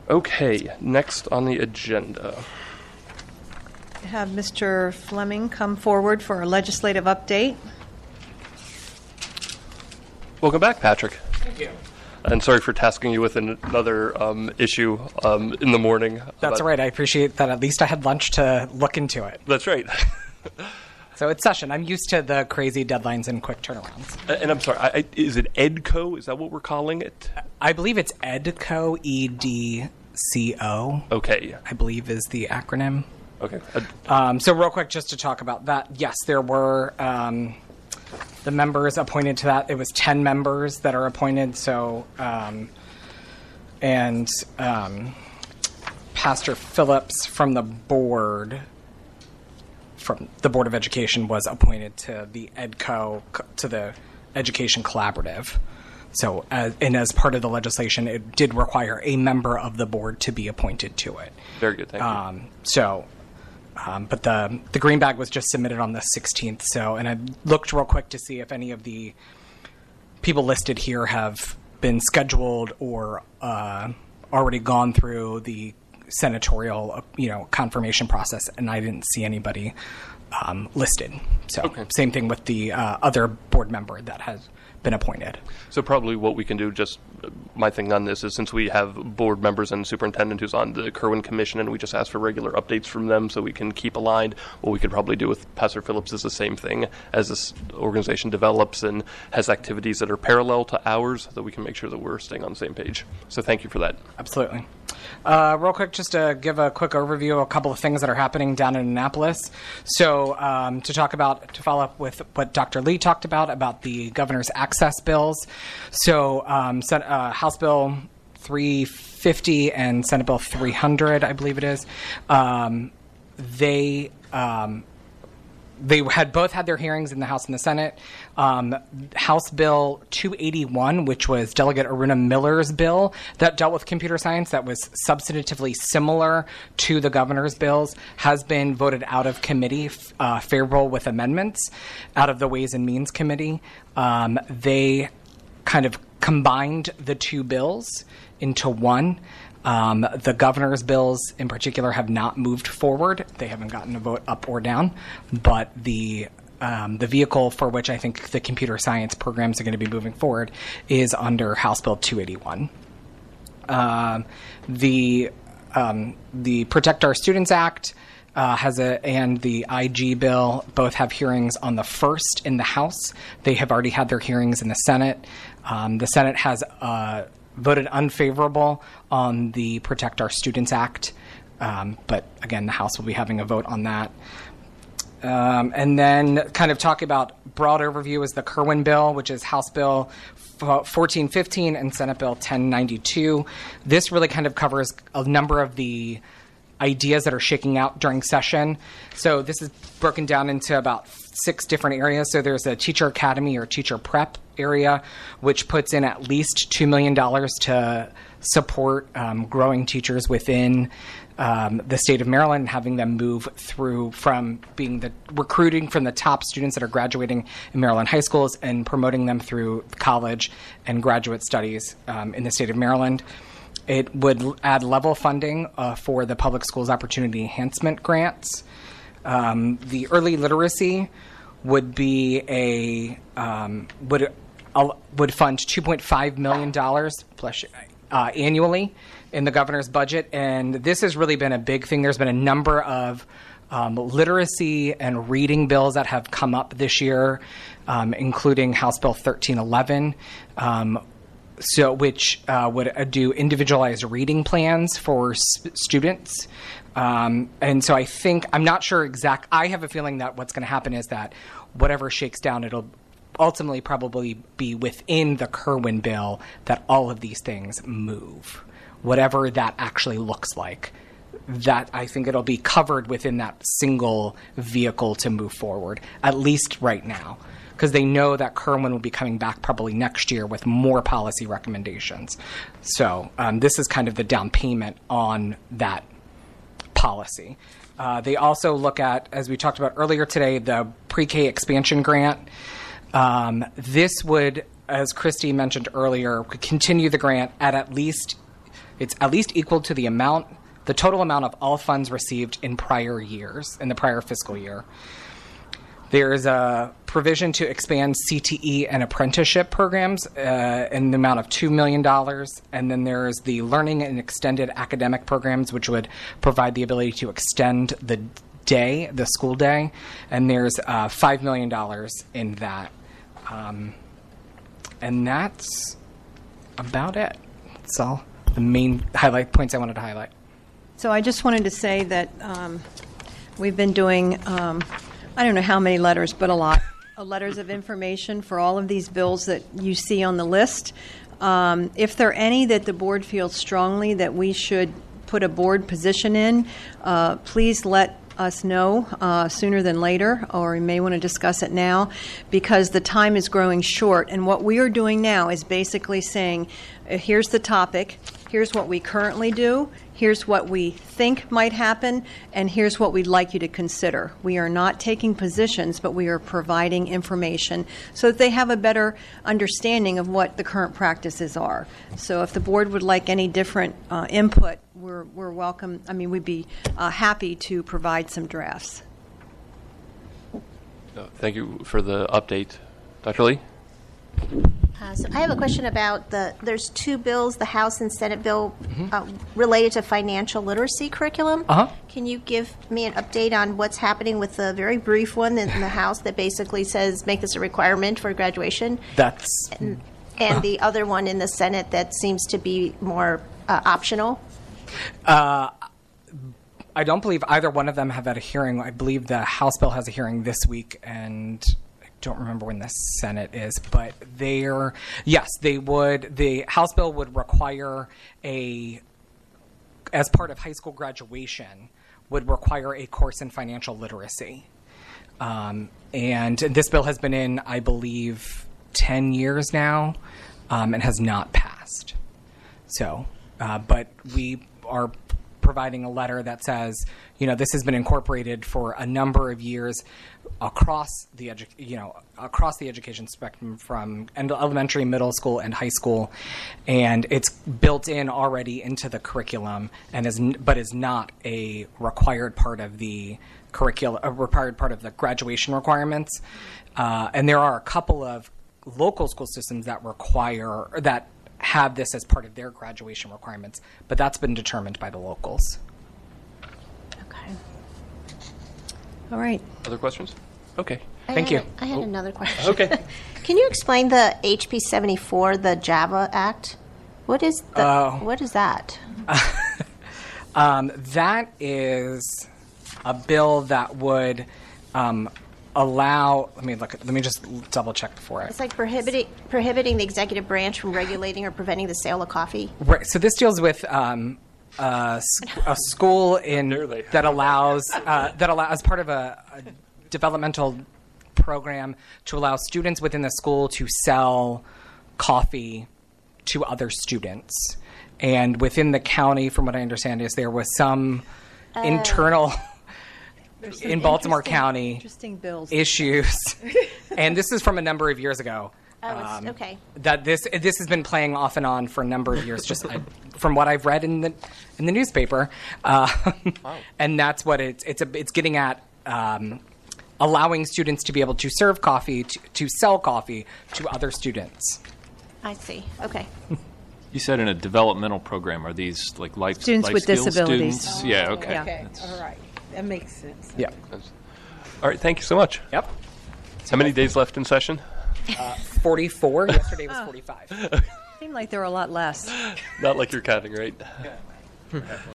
Okay, next on the agenda. Have Mr. Fleming come forward for a legislative update. Welcome back, Patrick. Thank you. And sorry for tasking you with another issue in the morning. That's all right. I appreciate that at least I had lunch to look into it. That's right. So it's session. I'm used to the crazy deadlines and quick turnarounds. And I'm sorry, is it EDCO? Is that what we're calling it? I believe it's EDCO, EDCO. Okay. I believe is the acronym. Okay. So real quick, just to talk about that, yes, there were the members appointed to that. It was 10 members that are appointed. So, Pastor Phillips from the Board of Education was appointed to the EDCO, to the Education Collaborative. So, as part of the legislation, it did require a member of the board to be appointed to it. Very good, thank you. But the green bag was just submitted on the 16th. So, and I looked real quick to see if any of the people listed here have been scheduled or already gone through the senatorial, confirmation process, and I didn't see anybody listed. So, okay. Same thing with the other board member that has been appointed. So probably what we can do, just my thing on this is, since we have board members and superintendent who's on the Kirwan Commission, and we just ask for regular updates from them so we can keep aligned, what we could probably do with Pastor Phillips is the same thing. As this organization develops and has activities that are parallel to ours, that we can make sure that we're staying on the same page. So thank you for that. Absolutely. Real quick, just to give a quick overview of a couple of things that are happening down in Annapolis. So to follow up with what Dr. Lee talked about the governor's access bills. So House Bill 350 and Senate Bill 300, I believe it is, they had both had their hearings in the House and the Senate. House Bill 281, which was Delegate Aruna Miller's bill that dealt with computer science, that was substantively similar to the governor's bills, has been voted out of committee, favorable with amendments, out of the Ways and Means Committee. They kind of combined the two bills into one. The governor's bills in particular have not moved forward. They haven't gotten a vote up or down, but the vehicle for which I think the computer science programs are going to be moving forward is under House Bill 281. The Protect Our Students Act and the IG bill both have hearings on the 1st in the House. They have already had their hearings in the Senate. The Senate has voted unfavorable on the Protect Our Students Act, but again, the House will be having a vote on that. And then kind of talk about broad overview is the Kirwan bill, which is House Bill 1415 and Senate Bill 1092. This really kind of covers a number of the ideas that are shaking out during session. So this is broken down into about 6 different areas. So there's a teacher academy or teacher prep area, which puts in at least $2 million to support growing teachers within the state of Maryland, having them move through from being recruiting from the top students that are graduating in Maryland high schools and promoting them through college and graduate studies in the state of Maryland. It would add level funding for the Public Schools Opportunity Enhancement Grants. The early literacy would be would fund $2.5 million annually in the governor's budget, and this has really been a big thing. There's been a number of literacy and reading bills that have come up this year, including House Bill 1311. Which would do individualized reading plans for students. And so I think, I'm not sure I have a feeling that what's going to happen is that whatever shakes down, it'll ultimately probably be within the Kirwan bill that all of these things move. Whatever that actually looks like, that I think it'll be covered within that single vehicle to move forward, at least right now. Because they know that Kirwan will be coming back probably next year with more policy recommendations. So this is kind of the down payment on that policy. They also look at, as we talked about earlier today, the pre-K expansion grant. This would, as Christy mentioned earlier, continue the grant at least it's at least equal to the total amount of all funds received in prior years, in the prior fiscal year. There's a provision to expand CTE and apprenticeship programs in the amount of $2 million. And then there's the learning and extended academic programs, which would provide the ability to extend the school day. And there's $5 million in that. And that's about it. That's all the main points I wanted to highlight. So I just wanted to say that we've been doing, I don't know how many letters, but a lot of letters of information for all of these bills that you see on the list. If there are any that the board feels strongly that we should put a board position in, please let us know sooner than later, or we may want to discuss it now, because the time is growing short. And what we are doing now is basically saying, here's the topic, here's what we currently do, here's what we think might happen, and here's what we'd like you to consider. We are not taking positions, but we are providing information so that they have a better understanding of what the current practices are. So if the board would like any different input, we're welcome. I mean, we'd be happy to provide some drafts. Thank you for the update. Dr. Lee? So I have a question about there's two bills, the House and Senate bill related to financial literacy curriculum. Can you give me an update on what's happening with the very brief one in the House that basically says make this a requirement for graduation? And the other one in the Senate that seems to be more optional? I don't believe either one of them have had a hearing. I believe the House bill has a hearing this week, and don't remember when the Senate is, but they would. The House bill would require as part of high school graduation, would require a course in financial literacy. And this bill has been in, I believe, 10 years now, and has not passed. So, but we are providing a letter that says, this has been incorporated for a number of years across the education spectrum, from elementary, middle school, and high school, and it's built in already into the curriculum, but is not a required part of the curriculum, a required part of the graduation requirements. And there are a couple of local school systems that have this as part of their graduation requirements, but that's been determined by the locals. Okay. All right. Other questions? Okay. Thank you. I had another question. Okay. Can you explain the HB 74, the JAVA Act? What is that? That is a bill that would allow. Let me just double check before It's like prohibiting the executive branch from regulating or preventing the sale of coffee. Right. So this deals with a school that allows as part of a developmental program to allow students within the school to sell coffee to other students. And within the county, from what I understand, there was some internal in Baltimore County interesting bills issues, and this is from a number of years ago. Okay. That this has been playing off and on for a number of years, just from what I've read in the newspaper, and that's what it's getting at. Allowing students to be able to serve coffee, to sell coffee to other students. I see. Okay. You said in a developmental program, are these like life Students with skills disabilities. students? Yeah, okay. Yeah. Okay, all right. That makes sense. Yeah. All right. Thank you so much. Yep. How many days left in session? 44. Yesterday was 45. Seemed like there were a lot less. Not like you're counting, right?